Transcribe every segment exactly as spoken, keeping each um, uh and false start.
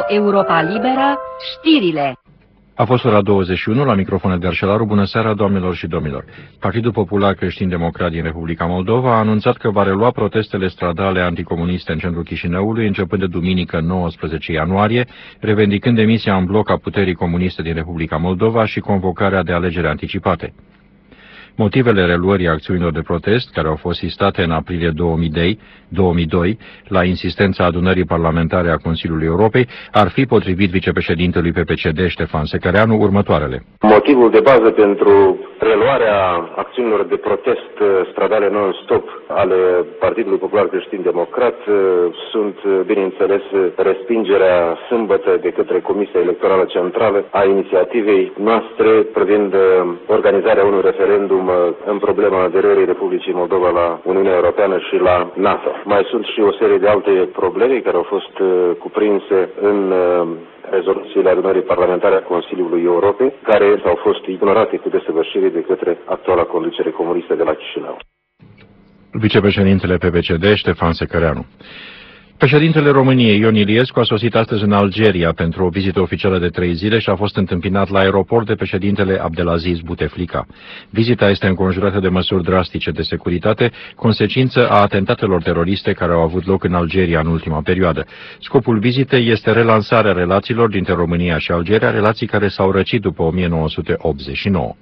Europa Liberă, știrile. A fost ora douăzeci și unu, la microfon Edgar Șelaru. Bună seara, doamnelor și domnilor. Partidul Popular Creștin-Democrat din Republica Moldova a anunțat că va relua protestele stradale anticomuniste în centrul Chișinăului, începând de duminică nouăsprezece ianuarie, revendicând demisia în bloc a puterii comuniste din Republica Moldova și convocarea de alegeri anticipate. Motivele reluării acțiunilor de protest, care au fost sistate în aprilie două mii doi la insistența adunării parlamentare a Consiliului Europei, ar fi, potrivit vicepreședintelui P P C D Ștefan Secăreanu, următoarele. Motivul de bază pentru reluarea acțiunilor de protest stradale non-stop ale Partidului Popular Creștin-Democrat sunt, bineînțeles, respingerea sâmbătă de către Comisia Electorală Centrală a inițiativei noastre privind organizarea unui referendum în problema aderării Republicii Moldova la Uniunea Europeană și la NATO. Mai sunt și o serie de alte probleme care au fost cuprinse în rezoluțiile adunării parlamentare a Consiliului Europei, care au fost ignorate cu desăvârșire de către actuala conducere comunistă de la Chișinău. Vicepreședintele P P C D Ștefan Secăreanu. Președintele României, Ion Iliescu, a sosit astăzi în Algeria pentru o vizită oficială de trei zile și a fost întâmpinat la aeroport de președintele Abdelaziz Bouteflika. Vizita este înconjurată de măsuri drastice de securitate, consecință a atentatelor teroriste care au avut loc în Algeria în ultima perioadă. Scopul vizitei este relansarea relațiilor dintre România și Algeria, relații care s-au răcit după o mie nouă sute optzeci și nouă.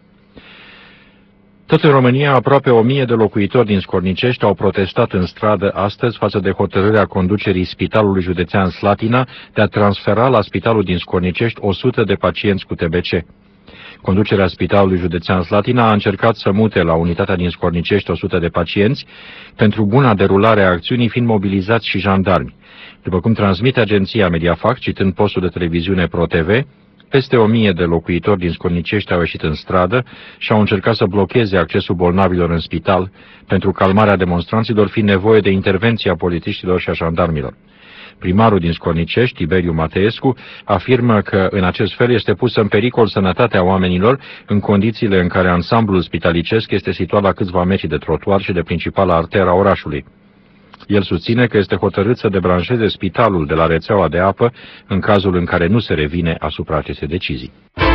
Tot în România, aproape o mie de locuitori din Scornicești au protestat în stradă astăzi față de hotărârea conducerii Spitalului Județean Slatina de a transfera la Spitalul din Scornicești o sută de pacienți cu T B C. Conducerea Spitalului Județean Slatina a încercat să mute la unitatea din Scornicești o sută de pacienți, pentru buna derulare a acțiunii fiind mobilizați și jandarmi. După cum transmite agenția Mediafact, citând postul de televiziune ProTV, peste o mie de locuitori din Scornicești au ieșit în stradă și au încercat să blocheze accesul bolnavilor în spital, pentru calmarea demonstranților fiind nevoie de intervenția polițiștilor și a jandarmilor. Primarul din Scornicești, Tiberiu Mateescu, afirmă că în acest fel este pusă în pericol sănătatea oamenilor în condițiile în care ansamblul spitalicesc este situat la câțiva metri de trotuar și de principala arteră a orașului. El susține că este hotărât să debranșeze spitalul de la rețeaua de apă în cazul în care nu se revine asupra acestei decizii.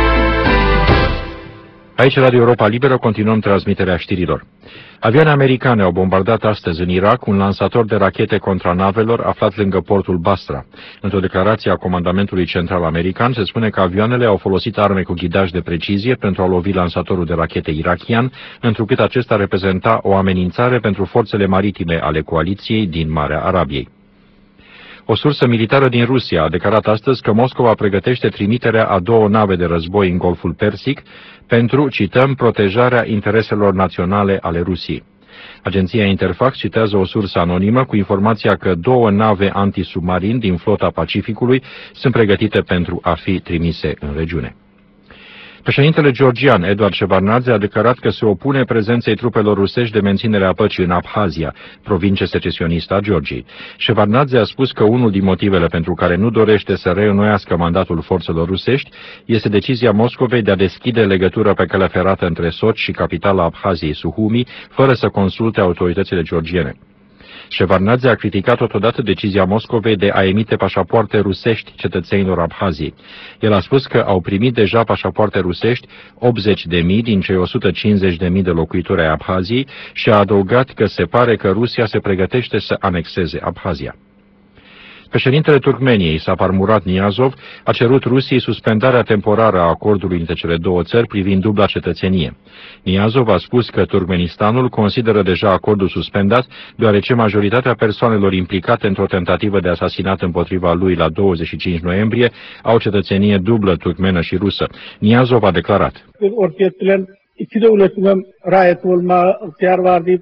Aici, Radio Europa Liberă, continuăm transmiterea știrilor. Avioane americane au bombardat astăzi în Irak un lansator de rachete contra navelor aflat lângă portul Basra. Într-o declarație a Comandamentului Central American se spune că avioanele au folosit arme cu ghidaj de precizie pentru a lovi lansatorul de rachete irachian, întrucât acesta reprezenta o amenințare pentru forțele maritime ale coaliției din Marea Arabiei. O sursă militară din Rusia a declarat astăzi că Moscova pregătește trimiterea a două nave de război în Golful Persic pentru, cităm, protejarea intereselor naționale ale Rusiei. Agenția Interfax citează o sursă anonimă cu informația că două nave antisubmarin din flota Pacificului sunt pregătite pentru a fi trimise în regiune. Președintele georgian Eduard Shevardnadze a declarat că se opune prezenței trupelor rusești de menținere a păcii în Abhazia, provincie secesionistă a Georgiei. Shevardnadze a spus că unul din motivele pentru care nu dorește să reînnoiască mandatul forțelor rusești este decizia Moscovei de a deschide legătura pe calea ferată între Sochi și capitala Abhaziei, Suhumi, fără să consulte autoritățile georgiene. Shevardnadze a criticat totodată decizia Moscovei de a emite pașapoarte rusești cetățenilor Abhaziei. El a spus că au primit deja pașapoarte rusești optzeci de mii din cei o sută cincizeci de mii de locuitori ai Abhaziei și a adăugat că se pare că Rusia se pregătește să anexeze Abhazia. Președintele Turkmeniei, Sapar Murat Niyazov, a cerut Rusiei suspendarea temporară a acordului între cele două țări privind dubla cetățenie. Niyazov a spus că Turkmenistanul consideră deja acordul suspendat, deoarece majoritatea persoanelor implicate într-o tentativă de asasinat împotriva lui la douăzeci și cinci noiembrie au cetățenie dublă turkmenă și rusă. Niyazov a declarat: İki devletin riayet olma ihtiyar vardı.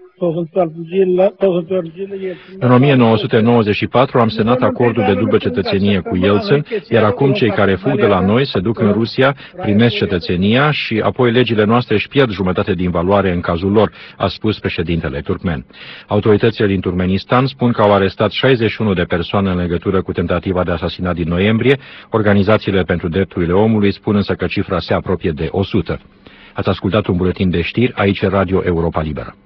În o mie nouă sute nouăzeci și patru am semnat acordul de dublă cetățenie cu Yeltsin, iar acum cei care fug de la noi se duc în Rusia, primesc cetățenia și apoi legile noastre își pierd jumătate din valoare în cazul lor, a spus președintele turkmen. Autoritățile din Turkmenistan spun că au arestat șaizeci și unu de persoane în legătură cu tentativa de asasinat din noiembrie. Organizațiile pentru drepturile omului spun însă că cifra se apropie de o sută. Ați ascultat un buletin de știri, aici Radio Europa Liberă.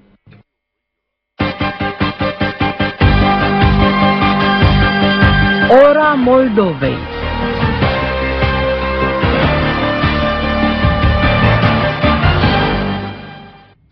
Ora Moldovei.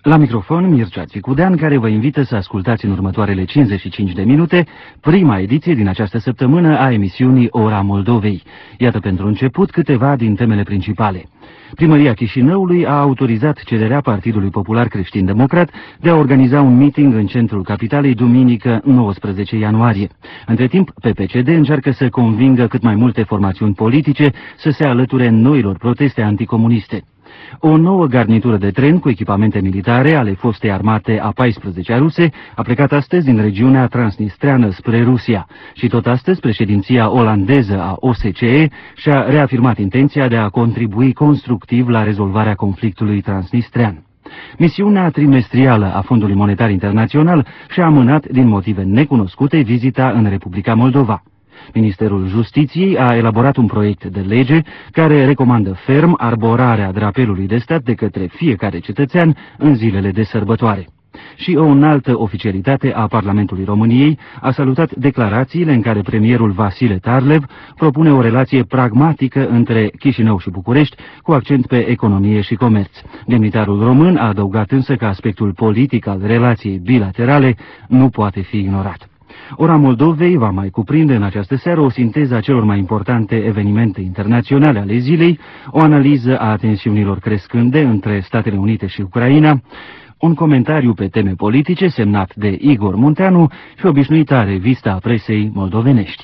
La microfon, Mircea Țicudean, care vă invită să ascultați în următoarele cincizeci și cinci de minute prima ediție din această săptămână a emisiunii Ora Moldovei. Iată pentru început câteva din temele principale. Primăria Chișinăului a autorizat cederea Partidului Popular Creștin-Democrat de a organiza un meeting în centrul capitalei duminică nouăsprezece ianuarie. Între timp, P P C D încearcă să convingă cât mai multe formațiuni politice să se alăture noilor proteste anticomuniste. O nouă garnitură de tren cu echipamente militare ale fostei armate a paisprezecea ruse a plecat astăzi din regiunea transnistreană spre Rusia și tot astăzi președinția olandeză a O S C E și-a reafirmat intenția de a contribui constructiv la rezolvarea conflictului transnistrean. Misiunea trimestrială a Fondului Monetar Internațional și-a amânat din motive necunoscute vizita în Republica Moldova. Ministerul Justiției a elaborat un proiect de lege care recomandă ferm arborarea drapelului de stat de către fiecare cetățean în zilele de sărbătoare. Și o înaltă oficialitate a Parlamentului României a salutat declarațiile în care premierul Vasile Tarlev propune o relație pragmatică între Chișinău și București, cu accent pe economie și comerț. Demnitarul român a adăugat însă că aspectul politic al relației bilaterale nu poate fi ignorat. Ora Moldovei va mai cuprinde în această seară o sinteză a celor mai importante evenimente internaționale ale zilei, o analiză a tensiunilor crescânde între Statele Unite și Ucraina, un comentariu pe teme politice semnat de Igor Munteanu și obișnuita revista a presei moldovenești.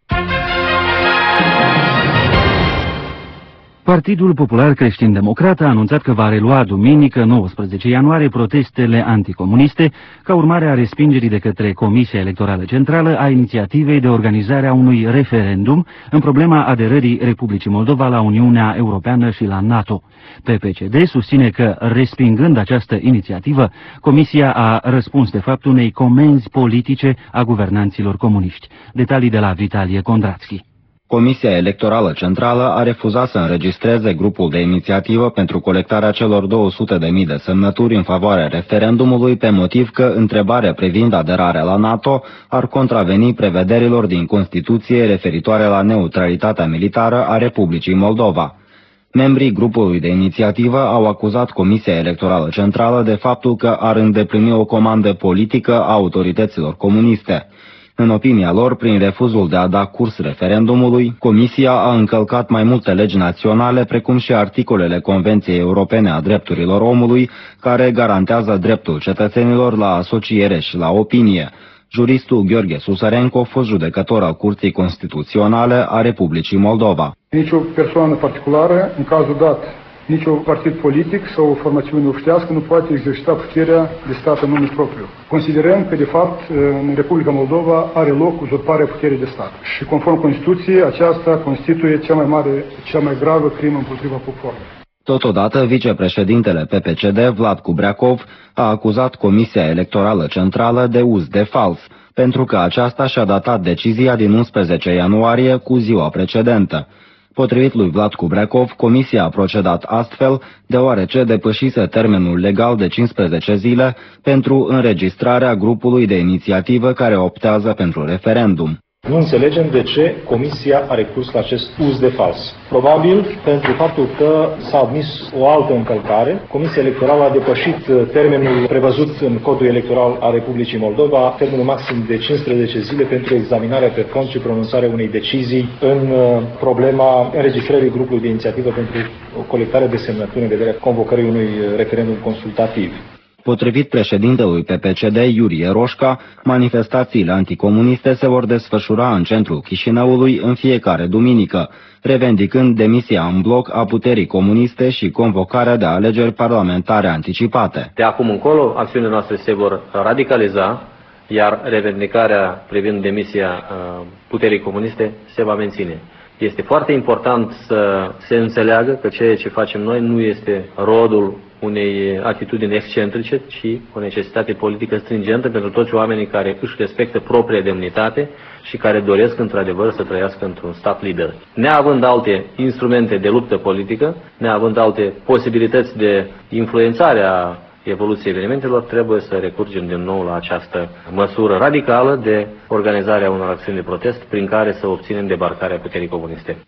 Partidul Popular Creștin-Democrat a anunțat că va relua duminică nouăsprezece ianuarie protestele anticomuniste ca urmare a respingerii de către Comisia Electorală Centrală a inițiativei de organizare a unui referendum în problema aderării Republicii Moldova la Uniunea Europeană și la NATO. P P C D susține că, respingând această inițiativă, Comisia a răspuns de fapt unei comenzi politice a guvernanților comuniști. Detalii de la Vitalie Kondrațchi. Comisia Electorală Centrală a refuzat să înregistreze grupul de inițiativă pentru colectarea celor două sute de mii de semnături în favoarea referendumului pe motiv că întrebarea privind aderarea la NATO ar contraveni prevederilor din Constituție referitoare la neutralitatea militară a Republicii Moldova. Membrii grupului de inițiativă au acuzat Comisia Electorală Centrală de faptul că ar îndeplini o comandă politică a autorităților comuniste. În opinia lor, prin refuzul de a da curs referendumului, Comisia a încălcat mai multe legi naționale, precum și articolele Convenției Europene a Drepturilor Omului, care garantează dreptul cetățenilor la asociere și la opinie. Juristul Gheorghe Susărenco, fost judecător al Curții Constituționale a Republicii Moldova. Nici o persoană particulară, în cazul dat, nici un partid politic sau o formațiune obștească nu poate exercita puterea de stat în nume propriu. Considerăm că, de fapt, în Republica Moldova are loc uzurparea puterii de stat. Și, conform Constituției, aceasta constituie cea mai mare, cea mai gravă crimă împotriva poporului. Totodată, vicepreședintele P P C D, Vlad Cubreacov, a acuzat Comisia Electorală Centrală de uz de fals, pentru că aceasta și-a datat decizia din unsprezece ianuarie cu ziua precedentă. Potrivit lui Vlad Cubreacov, Comisia a procedat astfel deoarece depășise termenul legal de cincisprezece zile pentru înregistrarea grupului de inițiativă care optează pentru referendum. Nu înțelegem de ce Comisia a recurs la acest uz de fals. Probabil pentru faptul că s-a admis o altă încălcare. Comisia Electorală a depășit termenul prevăzut în Codul Electoral al Republicii Moldova, termenul maxim de cincisprezece zile pentru examinarea pe fond și pronunțarea unei decizii în problema înregistrării grupului de inițiativă pentru colectarea de semnături în vederea convocării unui referendum consultativ. Potrivit președintelui P P C D, Iurie Roșca, manifestațiile anticomuniste se vor desfășura în centrul Chișinăului în fiecare duminică, revendicând demisia în bloc a puterii comuniste și convocarea de alegeri parlamentare anticipate. De acum încolo, acțiunile noastre se vor radicaliza, iar revendicarea privind demisia puterii comuniste se va menține. Este foarte important să se înțeleagă că ceea ce facem noi nu este rodul unei atitudini excentrice, ci o necesitate politică stringentă pentru toți oamenii care își respectă propria demnitate și care doresc într-adevăr să trăiască într-un stat liber. Neavând alte instrumente de luptă politică, neavând alte posibilități de influențare a evoluției evenimentelor, trebuie să recurgem din nou la această măsură radicală de organizare a unor acțiuni de protest prin care să obținem debarcarea puterii comuniste.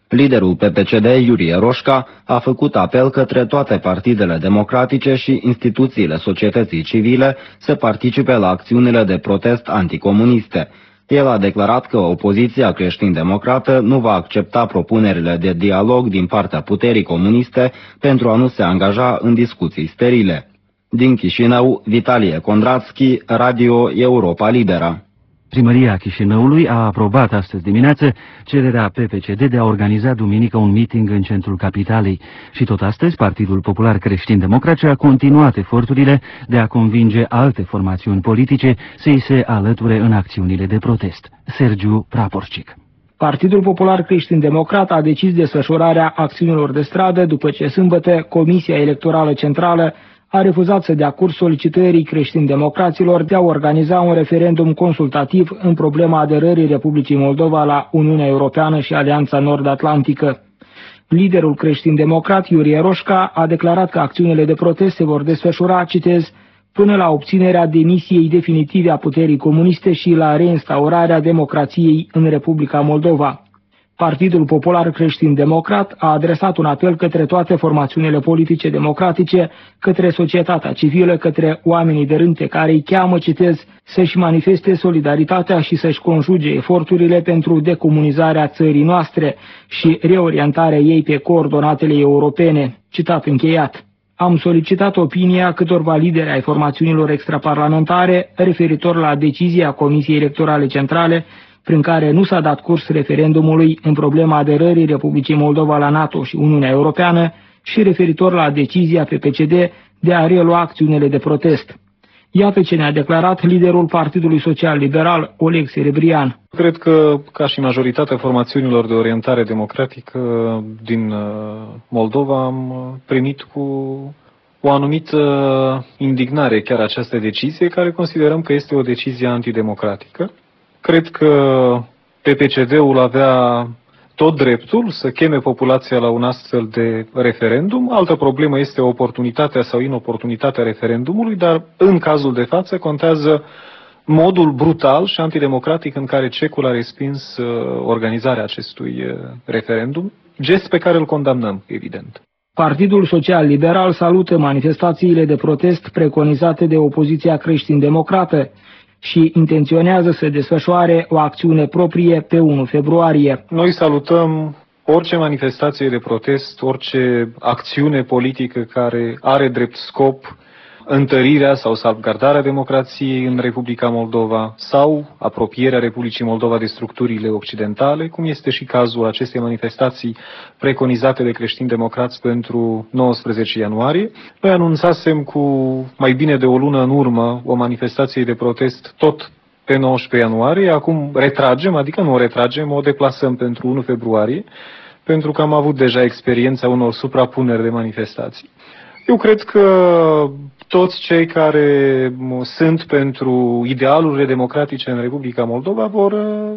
Liderul P P C D, Iurie Roșca, a făcut apel către toate partidele democratice și instituțiile societății civile să participe la acțiunile de protest anticomuniste. El a declarat că opoziția creștin-democrată nu va accepta propunerile de dialog din partea puterii comuniste pentru a nu se angaja în discuții sterile. Din Chișinău, Vitalie Condratski, Radio Europa Libera. Primăria Chișinăului a aprobat astăzi dimineață cererea P P C D de a organiza duminică un meeting în centrul capitalei. Și tot astăzi, Partidul Popular Creștin-Democrat a continuat eforturile de a convinge alte formațiuni politice să-i se alăture în acțiunile de protest. Sergiu Praporcic. Partidul Popular Creștin-Democrat a decis desfășurarea acțiunilor de stradă după ce sâmbătă Comisia Electorală Centrală a refuzat să dea curs solicitării creștin-democraților de a organiza un referendum consultativ în problema aderării Republicii Moldova la Uniunea Europeană și Alianța Nord-Atlantică. Liderul creștin-democrat, Iurie Roșca, a declarat că acțiunile de protest se vor desfășura, citez, până la obținerea demisiei definitive a puterii comuniste și la reinstaurarea democrației în Republica Moldova. Partidul Popular Creștin-Democrat a adresat un apel către toate formațiunile politice democratice, către societatea civilă, către oamenii de rând pe care îi cheamă, citez, să-și manifeste solidaritatea și să-și conjuge eforturile pentru decomunizarea țării noastre și reorientarea ei pe coordonatele europene. Citat încheiat. Am solicitat opinia câtorva lideri ai formațiunilor extraparlamentare referitor la decizia Comisiei Electorale Centrale prin care nu s-a dat curs referendumului în problema aderării Republicii Moldova la NATO și Uniunea Europeană și referitor la decizia P P C D de a relua acțiunile de protest. Iată ce ne-a declarat liderul Partidului Social Liberal, Oleg Serebrian. Cred că, ca și majoritatea formațiunilor de orientare democratică din Moldova, am primit cu o anumită indignare chiar această decizie, care considerăm că este o decizie antidemocratică. Cred că P P C D-ul avea tot dreptul să cheme populația la un astfel de referendum. Altă problemă este oportunitatea sau inoportunitatea referendumului, dar în cazul de față contează modul brutal și antidemocratic în care cecul a respins uh, organizarea acestui uh, referendum, gest pe care îl condamnăm, evident. Partidul Social Liberal salută manifestațiile de protest preconizate de opoziția creștin-democrată și intenționează să desfășoare o acțiune proprie pe unu februarie. Noi salutăm orice manifestație de protest, orice acțiune politică care are drept scop întărirea sau salvgardarea democrației în Republica Moldova sau apropierea Republicii Moldova de structurile occidentale, cum este și cazul acestei manifestații preconizate de creștini-democrați pentru nouăsprezece ianuarie. Noi anunțasem cu mai bine de o lună în urmă o manifestație de protest tot pe nouăsprezece ianuarie, acum retragem, adică nu o retragem, o deplasăm pentru unu februarie, pentru că am avut deja experiența unor suprapuneri de manifestații. Eu cred că toți cei care sunt pentru idealurile democratice în Republica Moldova vor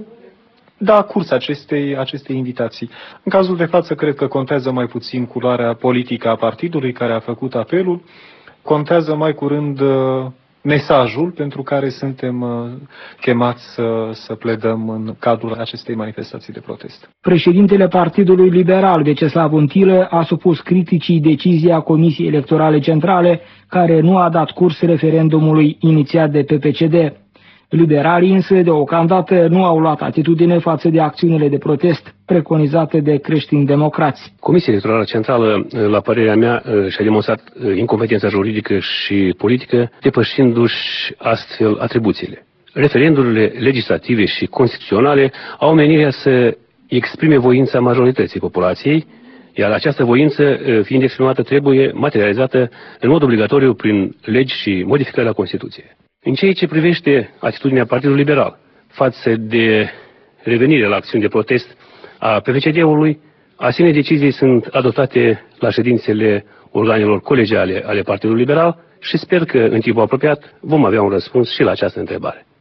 da curs acestei, acestei invitații. În cazul de față, cred că contează mai puțin culoarea politică a partidului care a făcut apelul, contează mai curând mesajul pentru care suntem chemați să, să pledăm în cadrul acestei manifestații de protest. Președintele Partidului Liberal, Veceslav Untilă, a supus criticii decizia Comisiei Electorale Centrale, care nu a dat curs referendumului inițiat de P P C D. Liberalii însă deocamdată nu au luat atitudine față de acțiunile de protest preconizate de creștini-democrați. Comisia Electorală Centrală, la părerea mea, și-a demonstrat incompetența juridică și politică, depășindu-și astfel atribuțiile. Referendurile legislative și constituționale au menirea să exprime voința majorității populației, iar această voință, fiind exprimată, trebuie materializată în mod obligatoriu prin legi și modificări la Constituție. În ceea ce privește atitudinea Partidului Liberal față de revenirea la acțiuni de protest a P V C D-ului, asemenea decizii sunt adoptate la ședințele organelor colegiale ale Partidului Liberal și sper că în timpul apropiat vom avea un răspuns și la această întrebare.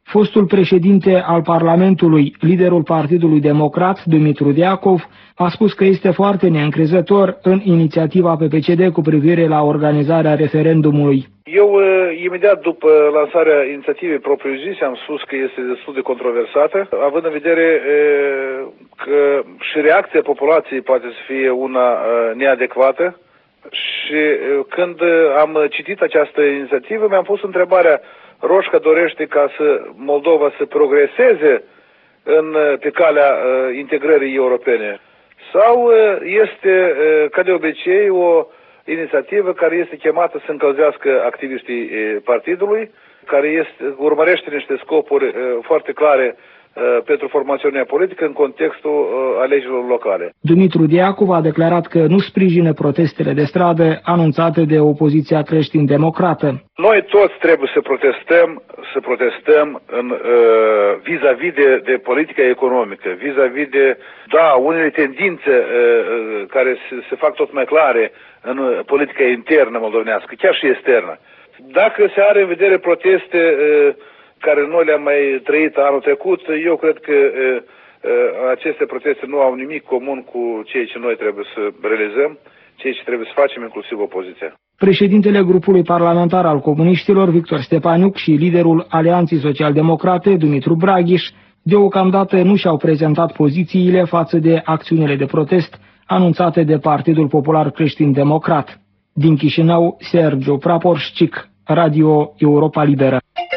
Fostul președinte al Parlamentului, liderul Partidului Democrat, Dumitru Deacov, a spus că este foarte neîncrezător în inițiativa P P C D cu privire la organizarea referendumului. Eu, imediat după lansarea inițiativei propriu-zise, am spus că este destul de controversată, având în vedere că și reacția populației poate să fie una neadecvată. Și când am citit această inițiativă, mi-am pus întrebarea: Roșca dorește ca să Moldova să progreseze în, pe calea uh, integrării europene? Sau uh, este, uh, ca de obicei, o inițiativă care este chemată să încălzească activiștii uh, partidului, care este, urmărește niște scopuri uh, foarte clare uh, pentru formațiunea politică în contextul uh, alegerilor locale. Dumitru Deacov a declarat că nu sprijină protestele de stradă anunțate de opoziția creștin-democrată. Noi toți trebuie să protestăm, să protestăm în uh, vis-a-vis de, de politica economică, vis-a-vis de, da, unele tendințe uh, care se, se fac tot mai clare în politica internă moldovenească, chiar și externă. Dacă se are în vedere proteste uh, care noi le-am mai trăit anul trecut, eu cred că uh, uh, aceste proteste nu au nimic comun cu ceea ce noi trebuie să realizăm, ceea ce trebuie să facem, inclusiv opoziția. Președintele grupului parlamentar al comuniștilor, Victor Stepaniuc, și liderul Alianței Social-Democrate, Dumitru Braghiș, deocamdată nu și-au prezentat pozițiile față de acțiunile de protest anunțate de Partidul Popular Creștin-Democrat. Din Chișinău, Sergiu Praporșcic, Radio Europa Liberă.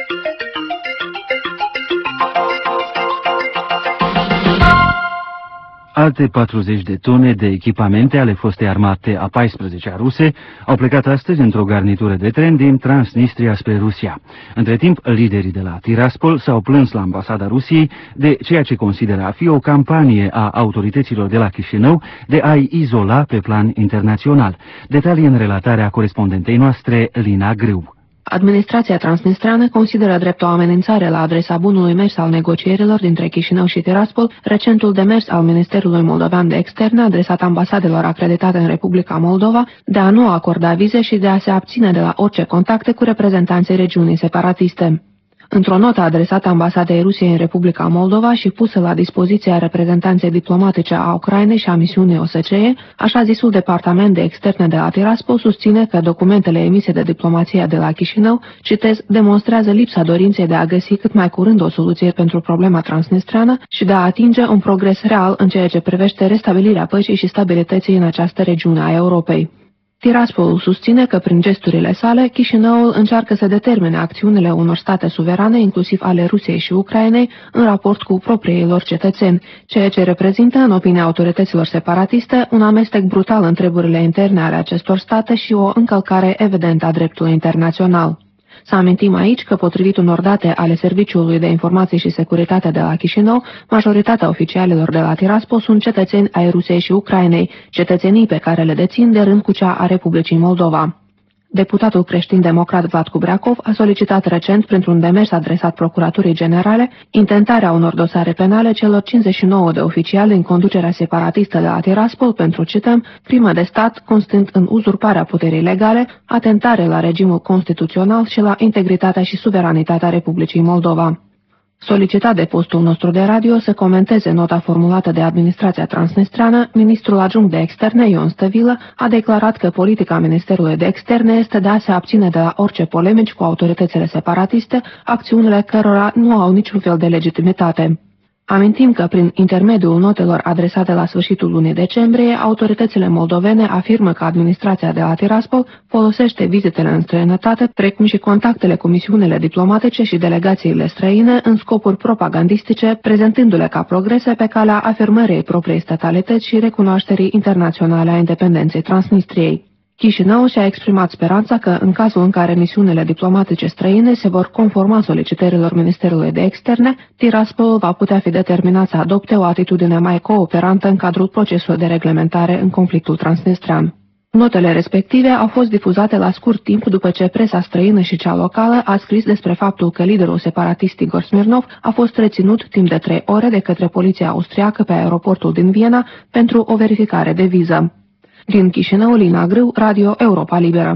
Alte patruzeci de tone de echipamente ale fostei armate a paisprezecea ruse au plecat astăzi într-o garnitură de tren din Transnistria spre Rusia. Între timp, liderii de la Tiraspol s-au plâns la ambasada Rusiei de ceea ce consideră a fi o campanie a autorităților de la Chișinău de a-i izola pe plan internațional. Detalii în relatarea corespondentei noastre, Lina Grâu. Administrația transnistreană consideră drept o amenințare la adresa bunului mers al negocierilor dintre Chișinău și Tiraspol recentul demers al Ministerului Moldovean de Externe adresat ambasadelor acreditate în Republica Moldova de a nu acorda vize și de a se abține de la orice contacte cu reprezentanții regiunii separatiste. Într-o notă adresată ambasadei Rusiei în Republica Moldova și pusă la dispoziția reprezentanței diplomatice a Ucrainei și a misiunii O S C E, așa zisul Departament de Externe de la Tiraspol susține că documentele emise de diplomația de la Chișinău, citez, demonstrează lipsa dorinței de a găsi cât mai curând o soluție pentru problema transnistreană și de a atinge un progres real în ceea ce privește restabilirea păcii și stabilității în această regiune a Europei. Tiraspolul susține că prin gesturile sale, Chișinăul încearcă să determine acțiunile unor state suverane, inclusiv ale Rusiei și Ucrainei, în raport cu propriilor cetățeni, ceea ce reprezintă, în opinia autorităților separatiste, un amestec brutal în treburile interne ale acestor state și o încălcare evidentă a dreptului internațional. Să amintim aici că, potrivit unor date ale Serviciului de Informații și Securitate de la Chișinău, majoritatea oficialilor de la Tiraspol sunt cetățeni ai Rusiei și Ucrainei, cetățenii pe care le dețin de rând cu cea a Republicii Moldova. Deputatul creștin-democrat Vlad Kubreakov a solicitat recent, printr-un demers adresat Procuraturii Generale, intentarea unor dosare penale celor cincizeci și nouă de oficiali în conducerea separatistă de la Tiraspol pentru, cităm, crimă de stat constând în uzurparea puterii legale, atentare la regimul constituțional și la integritatea și suveranitatea Republicii Moldova. Solicitat de postul nostru de radio să comenteze nota formulată de administrația transnistreană, ministrul adjunct de externe, Ion Stăvilă, a declarat că politica Ministerului de Externe este de a se abține de la orice polemici cu autoritățile separatiste, acțiunile cărora nu au niciun fel de legitimitate. Amintim că, prin intermediul notelor adresate la sfârșitul lunii decembrie, autoritățile moldovene afirmă că administrația de la Tiraspol folosește vizitele în străinătate, precum și contactele cu misiunile diplomatice și delegațiile străine în scopuri propagandistice, prezentându-le ca progrese pe calea afirmării propriei statalități și recunoașterii internaționale a independenței Transnistriei. Chișinău și-a exprimat speranța că, în cazul în care misiunile diplomatice străine se vor conforma solicitărilor Ministerului de Externe, Tiraspol va putea fi determinat să adopte o atitudine mai cooperantă în cadrul procesului de reglementare în conflictul transnistrean. Notele respective au fost difuzate la scurt timp după ce presa străină și cea locală a scris despre faptul că liderul separatist Igor Smirnov a fost reținut timp de trei ore de către poliția austriacă pe aeroportul din Viena pentru o verificare de viză. Din Chișinău, Lina Grâu, Radio Europa Liberă.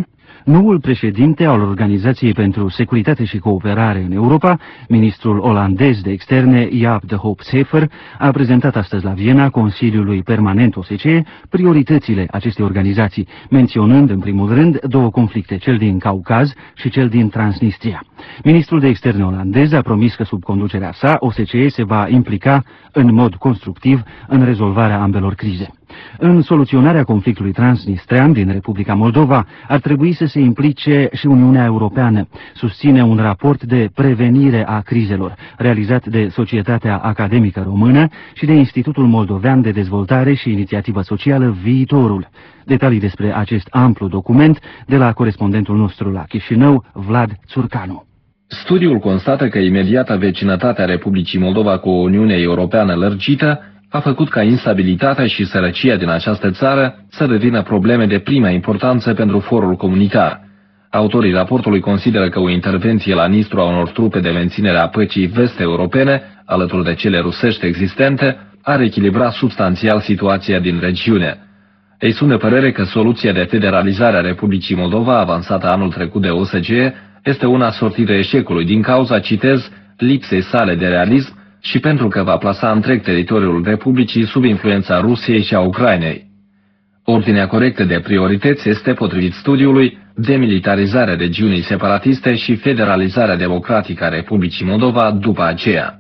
Noul președinte al Organizației pentru Securitate și Cooperare în Europa, ministrul olandez de externe Jaap de Hoop Scheffer, a prezentat astăzi la Viena Consiliului Permanent O S C E prioritățile acestei organizații, menționând în primul rând două conflicte, cel din Caucaz și cel din Transnistria. Ministrul de externe olandez a promis că sub conducerea sa O S C E se va implica în mod constructiv în rezolvarea ambelor crize. În soluționarea conflictului transnistrean din Republica Moldova ar trebui să se implice și Uniunea Europeană, susține un raport de prevenire a crizelor, realizat de Societatea Academică Română și de Institutul Moldovean de Dezvoltare și Inițiativă Socială Viitorul. Detalii despre acest amplu document de la corespondentul nostru la Chișinău, Vlad Țurcanu. Studiul constată că imediata vecinătatea Republicii Moldova cu o Uniune Europeană lărgită a făcut ca instabilitatea și sărăcia din această țară să devină probleme de prima importanță pentru forul comunitar. Autorii raportului consideră că o intervenție la Nistru a unor trupe de menținere a păcii vest-europene, alături de cele rusești existente, ar echilibra substanțial situația din regiune. Ei sunt de părere că soluția de federalizare a Republicii Moldova, avansată anul trecut de O S C E, este una sortită eșecului din cauza, citez, lipsei sale de realism și pentru că va plasa întreg teritoriul Republicii sub influența Rusiei și a Ucrainei. Ordinea corectă de priorități este, potrivit studiului, demilitarizarea regiunii separatiste și federalizarea democratică a Republicii Moldova după aceea.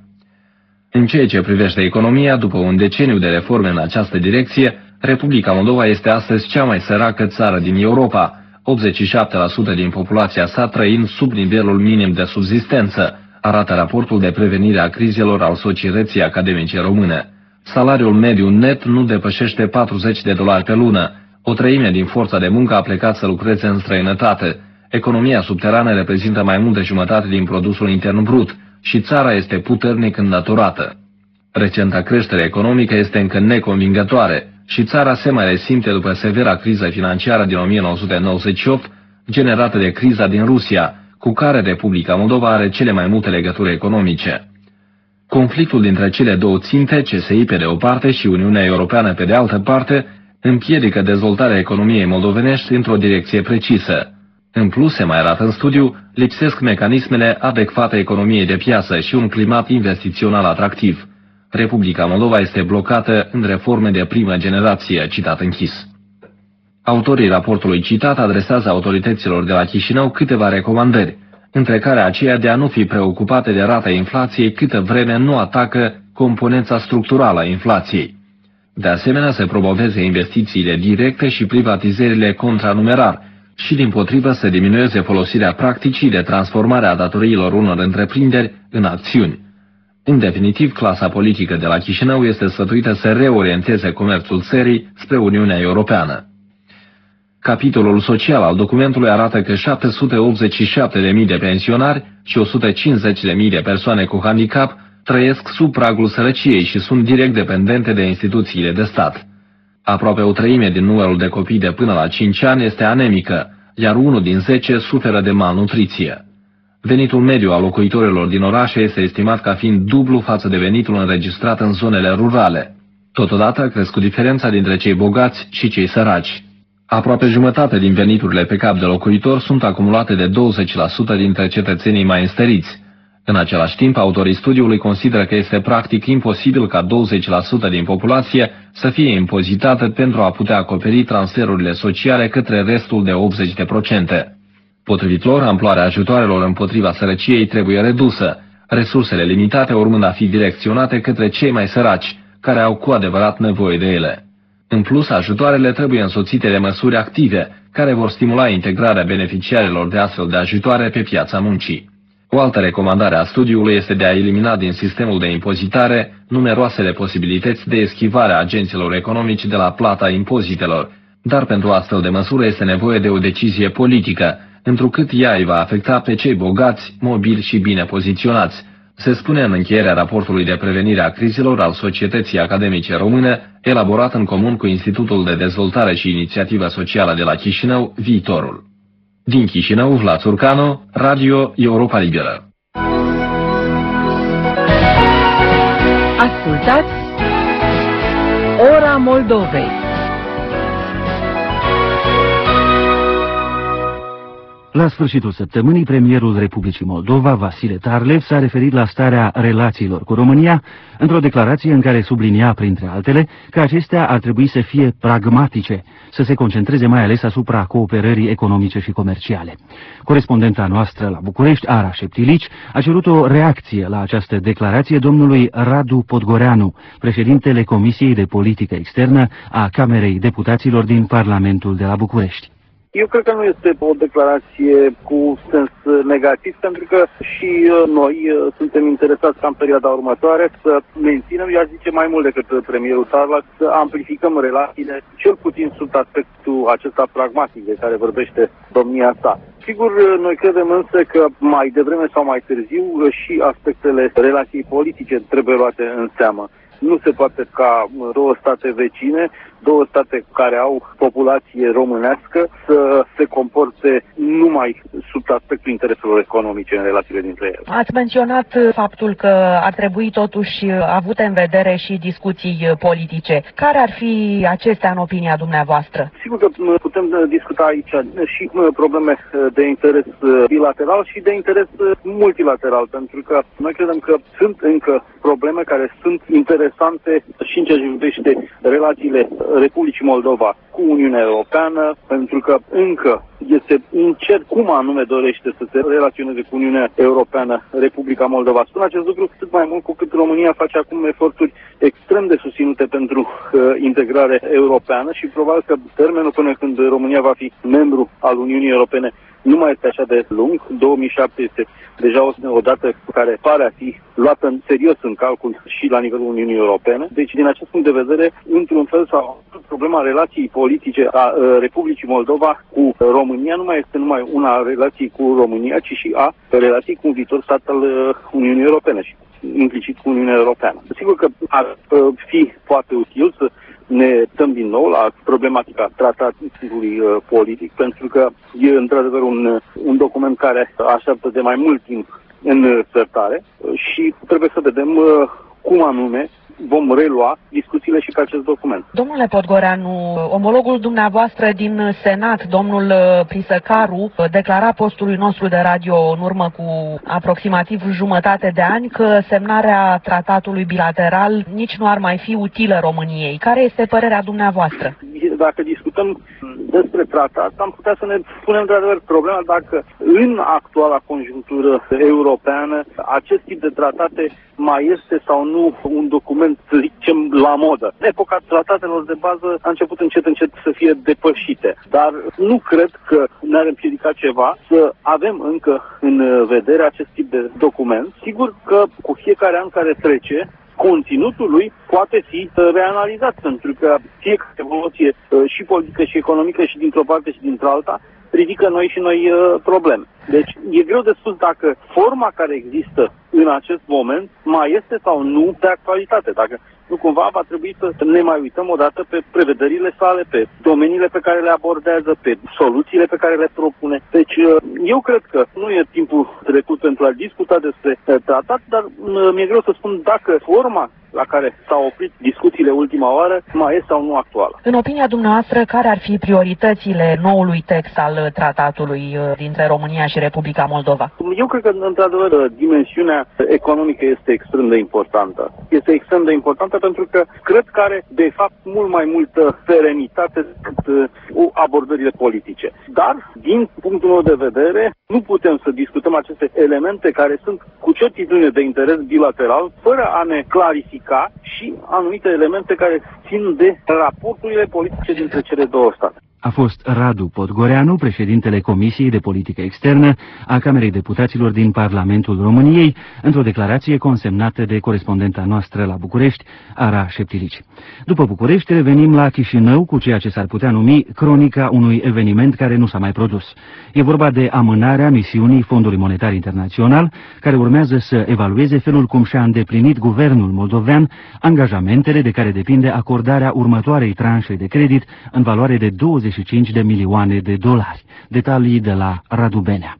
În ceea ce privește economia, după un deceniu de reforme în această direcție, Republica Moldova este astăzi cea mai săracă țară din Europa, optzeci și șapte la sută din populația sa trăind sub nivelul minim de subzistență, arată raportul de prevenire a crizelor al Societății Academice Române. Salariul mediu net nu depășește patruzeci de dolari pe lună. O treime din forța de muncă a plecat să lucreze în străinătate. Economia subterană reprezintă mai mult de jumătate din produsul intern brut și țara este puternic îndatorată. Recenta creștere economică este încă neconvingătoare și țara se mai resimte după severa criză financiară din o mie nouă sute nouăzeci și opt, generată de criza din Rusia, cu care Republica Moldova are cele mai multe legături economice. Conflictul dintre cele două ținte, C S I pe de o parte și Uniunea Europeană pe de altă parte, împiedică dezvoltarea economiei moldovenești într-o direcție precisă. În plus, se mai arată în studiu, lipsesc mecanismele adecvate economiei de piață și un climat investițional atractiv. Republica Moldova este blocată în reforme de primă generație, citat închis. Autorii raportului citat adresează autorităților de la Chișinău câteva recomandări, între care aceea de a nu fi preocupate de rata inflației câtă vreme nu atacă componența structurală a inflației. De asemenea, să promoveze investițiile directe și privatizările contranumerar și, dimpotrivă, să diminueze folosirea practicii de transformare a datoriilor unor întreprinderi în acțiuni. În definitiv, clasa politică de la Chișinău este sfătuită să reorienteze comerțul țării spre Uniunea Europeană. Capitolul social al documentului arată că șapte sute optzeci și șapte de mii de pensionari și o sută cincizeci de mii de persoane cu handicap trăiesc sub pragul sărăciei și sunt direct dependente de instituțiile de stat. Aproape o treime din numărul de copii de până la cinci ani este anemică, iar unul din zece suferă de malnutriție. Venitul mediu al locuitorilor din orașe este estimat ca fiind dublu față de venitul înregistrat în zonele rurale. Totodată a crescut diferența dintre cei bogați și cei săraci. Aproape jumătate din veniturile pe cap de locuitor sunt acumulate de douăzeci la sută dintre cetățenii mai înstăriți. În același timp, autorii studiului consideră că este practic imposibil ca douăzeci la sută din populație să fie impozitată pentru a putea acoperi transferurile sociale către restul de optzeci la sută. Potrivit lor, amploarea ajutoarelor împotriva sărăciei trebuie redusă, resursele limitate urmând a fi direcționate către cei mai săraci, care au cu adevărat nevoie de ele. În plus, ajutoarele trebuie însoțite de măsuri active, care vor stimula integrarea beneficiarilor de astfel de ajutoare pe piața muncii. O altă recomandare a studiului este de a elimina din sistemul de impozitare numeroasele posibilități de eschivare a agenților economici de la plata impozitelor, dar pentru astfel de măsură este nevoie de o decizie politică, întrucât ea îi va afecta pe cei bogați, mobili și bine poziționați, se spune în încheierea raportului de prevenire a crizelor al Societății Academice Române, elaborat în comun cu Institutul de Dezvoltare și Inițiativă Socială de la Chișinău, Viitorul. Din Chișinău, Vlad Țurcanu, Radio Europa Liberă. Ascultați Ora Moldovei. La sfârșitul săptămânii, premierul Republicii Moldova, Vasile Tarlev, s-a referit la starea relațiilor cu România într-o declarație în care sublinia, printre altele, că acestea ar trebui să fie pragmatice, să se concentreze mai ales asupra cooperării economice și comerciale. Corespondenta noastră la București, Ara Șeptilici, a cerut o reacție la această declarație domnului Radu Podgoreanu, președintele Comisiei de Politică Externă a Camerei Deputaților din Parlamentul de la București. Eu cred că nu este o declarație cu sens negativ, pentru că și noi suntem interesați ca în perioada următoare să menținem, eu aș zice mai mult decât premierul Tarlac, să amplificăm relațiile, cel puțin sub aspectul acesta pragmatic de care vorbește domnia sa. Sigur, noi credem însă că mai devreme sau mai târziu și aspectele relației politice trebuie luate în seamă. Nu se poate ca două state vecine, două state care au populație românească, să se comporte numai sub aspectul intereselor economice în relațiile dintre ele. Ați menționat faptul că ar trebui totuși avute în vedere și discuții politice. Care ar fi acestea în opinia dumneavoastră? Sigur că putem discuta aici și probleme de interes bilateral și de interes multilateral, pentru că noi credem că sunt încă probleme care sunt interesante și în ceea ce privește relațiile Republicii Moldova cu Uniunea Europeană, pentru că încă este incert cum anume dorește să se relaționeze cu Uniunea Europeană Republica Moldova. Spun acest lucru cât mai mult cu cât România face acum eforturi extrem de susținute pentru uh, integrare europeană și probabil că termenul până când România va fi membru al Uniunii Europene nu mai este așa de lung. două mii șapte este deja o, o dată care pare a fi luată în serios în calcul și la nivelul Uniunii Europene. Deci, din acest punct de vedere, într-un fel sau problema relației politice a uh, Republicii Moldova cu România nu mai este numai una a relației cu România, ci și a relației cu un viitor stat al uh, Uniunii Europene și implicit cu Uniunea Europeană. Sigur că ar uh, fi poate util să ne stăm din nou la problematica tratatului uh, politic, pentru că e într-adevăr un, un document care așteaptă de mai mult timp în sertare și trebuie să vedem uh, cum anume vom relua discuțiile și pe acest document. Domnule Podgoreanu, omologul dumneavoastră din Senat, domnul Prisăcaru, declara postului nostru de radio în urmă cu aproximativ jumătate de ani că semnarea tratatului bilateral nici nu ar mai fi utilă României. Care este părerea dumneavoastră? Dacă discutăm despre tratat, am putea să ne punem de-adevăr problema dacă în actuala conjunctură europeană acest tip de tratate mai este sau nu un document, să zicem, la modă. Epoca tratatelor de bază a început încet încet să fie depășite, dar nu cred că ne-ar împiedica ceva să avem încă în vedere acest tip de document. Sigur că cu fiecare an care trece, conținutul lui poate fi reanalizat, pentru că fiecare evoluție și politică și economică și dintr-o parte și dintr-alta ridică noi și noi uh, probleme. Deci e greu de spus dacă forma care există în acest moment mai este sau nu de actualitate. Dacă nu cumva va trebui să ne mai uităm odată pe prevederile sale, pe domeniile pe care le abordează, pe soluțiile pe care le propune. Deci eu cred că nu e timpul trecut pentru a discuta despre tratat, dar mi-e greu să spun dacă forma la care s-au oprit discuțiile ultima oară mai este sau nu actuală. În opinia dumneavoastră, care ar fi prioritățile noului text al tratatului dintre România și Republica Moldova? Eu cred că, într-adevăr, dimensiunea economică este extrem de importantă. Este extrem de importantă pentru că cred că are, de fapt, mult mai multă serenitate decât abordările politice. Dar, din punctul meu de vedere, nu putem să discutăm aceste elemente care sunt cu certitudine de interes bilateral, fără a ne clarifica și anumite elemente care țin de raporturile politice dintre cele două state. A fost Radu Podgoreanu, președintele Comisiei de Politică Externă a Camerei Deputaților din Parlamentul României, într-o declarație consemnată de corespondenta noastră la București, Ara Șeptilici. După București, revenim la Chișinău cu ceea ce s-ar putea numi cronica unui eveniment care nu s-a mai produs. E vorba de amânarea misiunii Fondului Monetar Internațional, care urmează să evalueze felul cum și-a îndeplinit guvernul moldovean angajamentele de care depinde acordarea următoarei tranșe de credit în valoare de douăzeci și cinci de milioane de dolari. Detalii de la Radu Benea.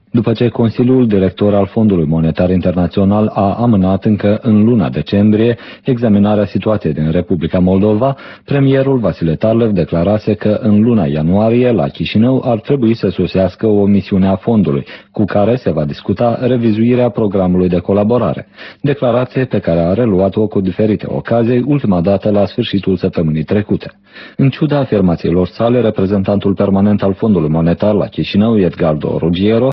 după ce Consiliul Director al Fondului Monetar Internațional a amânat încă în luna decembrie examinarea situației din Republica Moldova, premierul Vasile Tarlev declarase că în luna ianuarie la Chișinău ar trebui să sosească o misiune a fondului, cu care se va discuta revizuirea programului de colaborare, declarație pe care a reluat-o cu diferite ocazii, ultima dată la sfârșitul săptămânii trecute. În ciuda afirmațiilor sale, reprezentantul permanent al Fondului Monetar la Chișinău, Edgardo Ruggiero,